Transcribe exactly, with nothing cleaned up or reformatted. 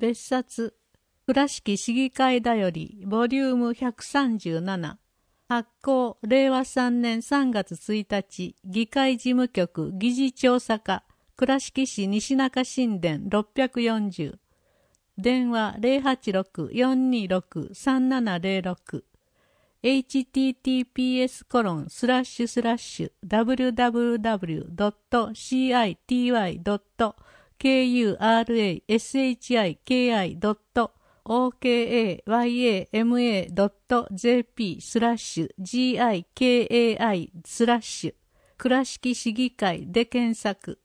別冊倉敷市議会だよりボリュームひゃくさんじゅうなな発行れいわさんねんさんがつついたち議会事務局議事調査課倉敷市西中新田ろっぴゃくよんじゅう電話 ゼロはちろく よんにろく さんななゼロろく エイチティーティーピーエス コロンスラッシュスラッシュ ダブリュダブリュダブリュ ドット シーアイティーワイ ドット ケーユーアールエーエスエイチアイケーアイ ドット オーケーエーワイエーエムエー ドット ジェーピー スラッシュ ジーアイケーエーアイ スラッシュ倉敷市議会で検索